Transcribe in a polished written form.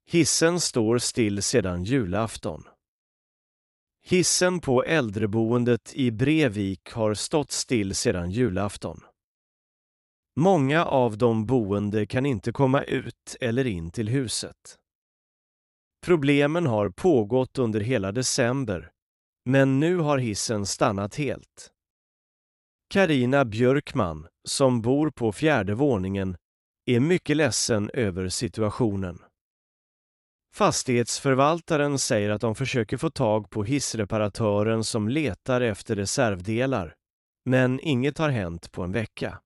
Hissen står still sedan julafton. Hissen på äldreboendet i Brevik har stått still sedan julafton. Många av de boende kan inte komma ut eller in till huset. Problemen har pågått under hela december, men nu har hissen stannat helt. Carina Björkman, som bor på 4:e våningen, är mycket ledsen över situationen. Fastighetsförvaltaren säger att de försöker få tag på hissreparatören som letar efter reservdelar, men inget har hänt på en vecka.